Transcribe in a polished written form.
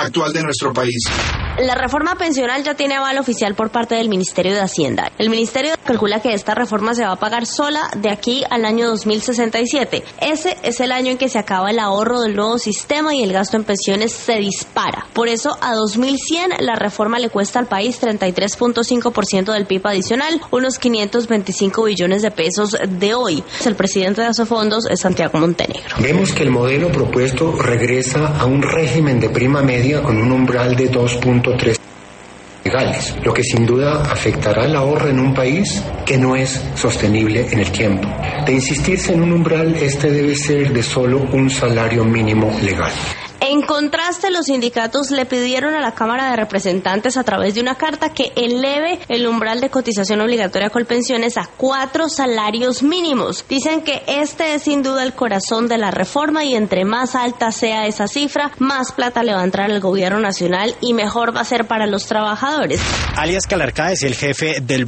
actual de nuestro país. La reforma pensional ya tiene aval oficial por parte del Ministerio de Hacienda. El Ministerio calcula que esta reforma se va a pagar sola de aquí al año 2067. Ese es el año en que se acaba el ahorro del nuevo sistema y el gasto en pensiones se dispara. Por eso, a 2100 la reforma le cuesta al país 33.5% del PIB adicional, unos 525 billones de pesos de hoy. El presidente de Asofondos es Santiago Montenegro. Vemos que el modelo propuesto regresa a un régimen de prima media con un umbral de 2.3 legales, lo que sin duda afectará el ahorro en un país que no es sostenible en el tiempo. De insistirse en un umbral, este debe ser de solo un salario mínimo legal. En contraste, los sindicatos le pidieron a la Cámara de Representantes a través de una carta que eleve el umbral de cotización obligatoria a Colpensiones a 4 salarios mínimos. Dicen que este es sin duda el corazón de la reforma y entre más alta sea esa cifra, más plata le va a entrar al gobierno nacional y mejor va a ser para los trabajadores. Alias Calarcá es el jefe del